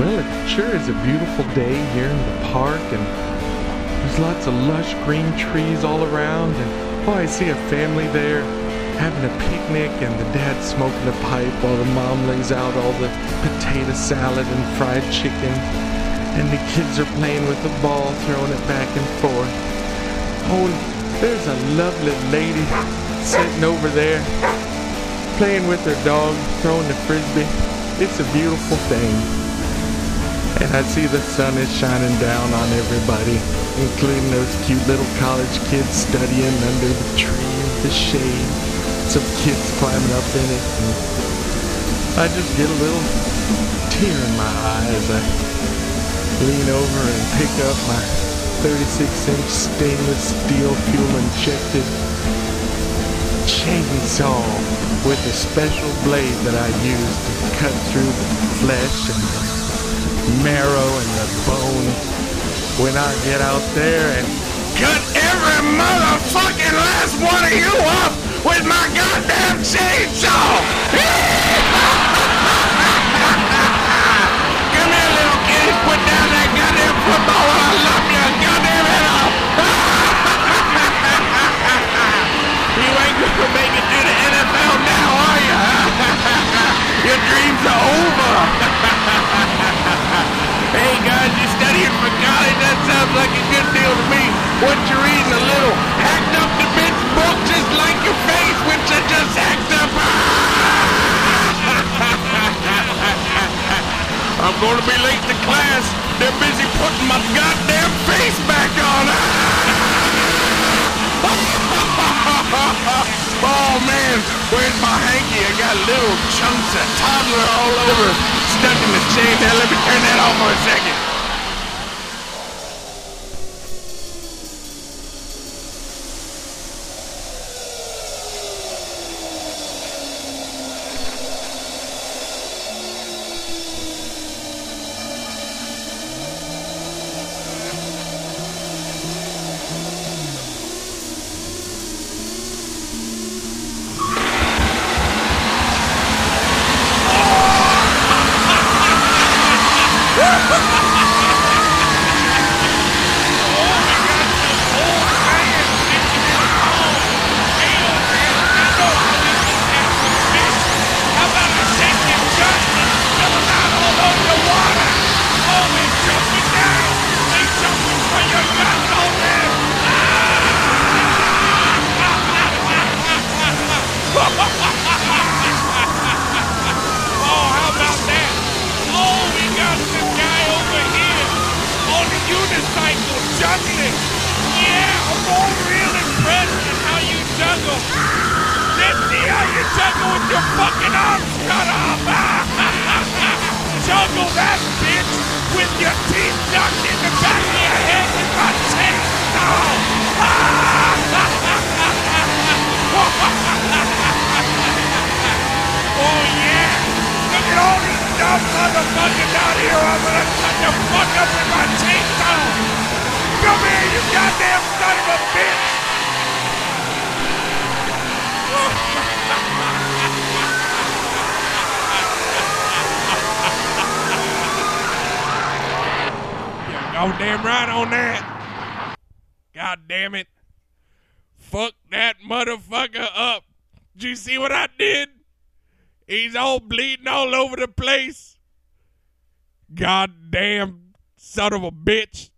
Well, it sure is a beautiful day here in the park, and there's lots of lush green trees all around, and I see a family there having a picnic, and the dad's smoking a pipe while the mom lays out all the potato salad and fried chicken, and the kids are playing with the ball, throwing it back and forth. Oh, there's a lovely lady sitting over there playing with her dog, throwing the frisbee. It's a beautiful thing. And I see the sun is shining down on everybody, including those cute little college kids studying under the tree in the shade. Some kids climbing up in it. And I just get a little tear in my eye as I lean over and pick up my 36-inch stainless steel fuel-injected chainsaw with a special blade that I use to cut through the flesh and the marrow and the bone when I get out there and cut every motherfucking last one of you up with my goddamn chainsaw! Come here, little kitty, put down that goddamn football while I lop your goddamn head off! You ain't gonna make it to the NFL now, are you? Your dreams are over! Hey guys, you studying for college? That sounds like a good deal to me. What you reading? A little hacked up to bits book just like your face, which I just hacked up. I'm gonna be late to class. They're busy putting my goddamn face back on. Oh man, where's my hanky? I got little chunks of toddler all over, stuck in the chain. Now let me turn that off for a second. Oh, damn right on that. God damn it. Fuck that motherfucker up. Did you see what I did? He's all bleeding all over the place. God damn son of a bitch.